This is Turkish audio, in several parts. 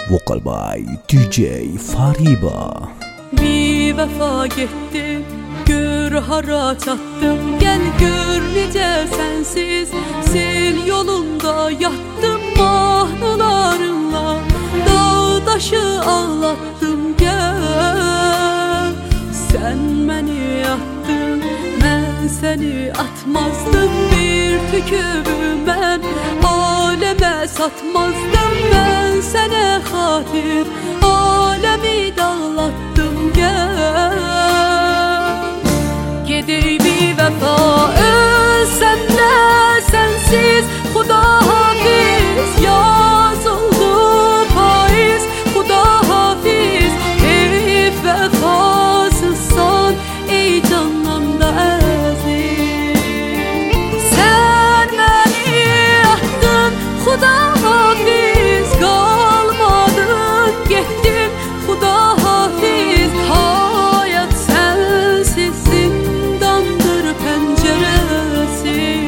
Vocal by DJ Fariba. Bir vefa gittim, gör hara çattım. Gel gör necə sensiz, sil yolunda yattım. Mahnılarınla dağdaşı ağlattım. Gel, sen beni attın, ben seni atmazdım. Bir tükümü ben aleme satmazdım. Ben sana hatir alemi dağlattım. Gel, gedey bir vefa, ölsem de sensiz. Xuda hafiz, yazıldı payız. Xuda hafiz, ey vefasızsan, ey candan da əziz. Sen beni attın, Xuda hafiz, kalmadın gettin. Xuda hafiz, hayat sensiz zindandır penceresi.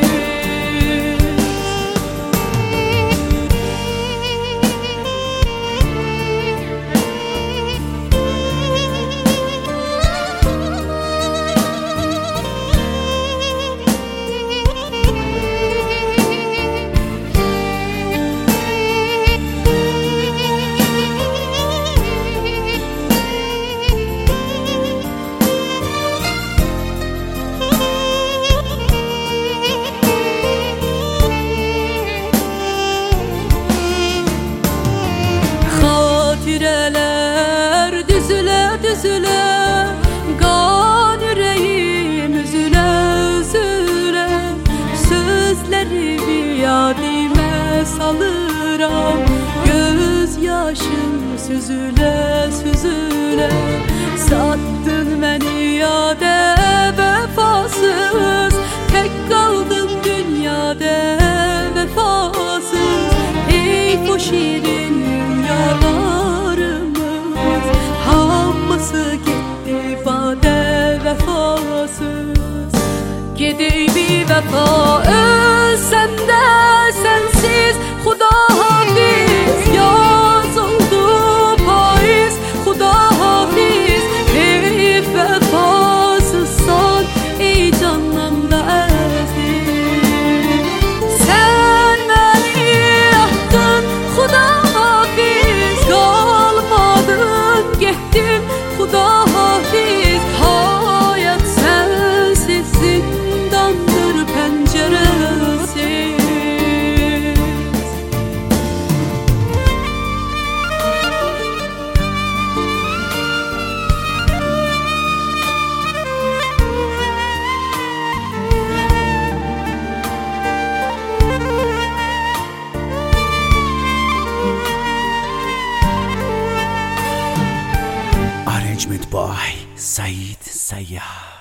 Xatirələr düzülə düzülə, qan ürəyim üzülə üzülə. Sözlərimi yadimə salıram, göz yaşım süzülə süzülə. Sattın məni yada vefasız, tek kaldım dünyada vefasız. Ey bu şirin dünyalarımız, hamısı gitti bade vefasız. Gedey bir vefa, ölsem de sensiz. Xuda hafiz, yazıldı payız. Xuda hafiz, ey vefasızsan, ey candan da əziz. Sen beni attın, Xuda hafiz, kalmadın gettin. Xuda hafiz, hayat sensiz zindandır penceresi. Arrangement by Said Sayyah.